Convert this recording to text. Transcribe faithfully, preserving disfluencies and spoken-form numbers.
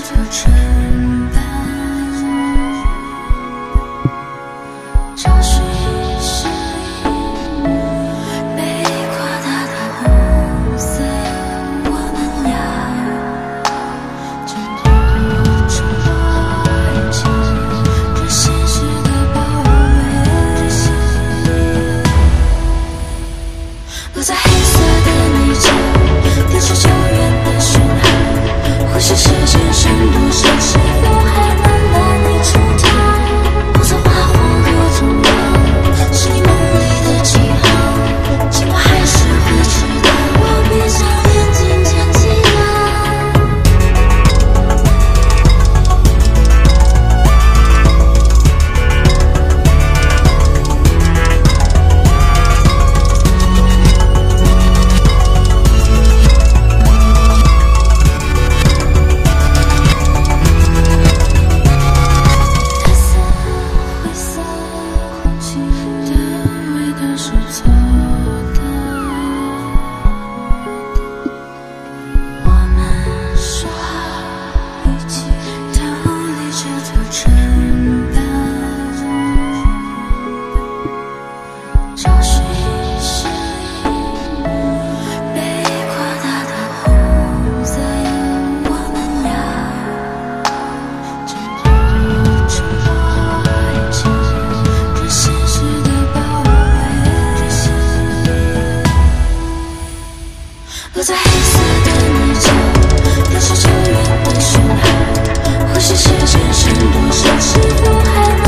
头唇瓣，找寻是一被夸大的红色，我们俩挣脱承诺眼前这现实的包围，落在黑色的泥沼，电视救援的讯号，或是时间深度是是否还能把你出逃？不曾花火多重要，是你梦里的记号，寂寞还是会知道我闭上眼睛捡起落在黑色的泥沼，电视救援的讯号，或是时间深度是是否还能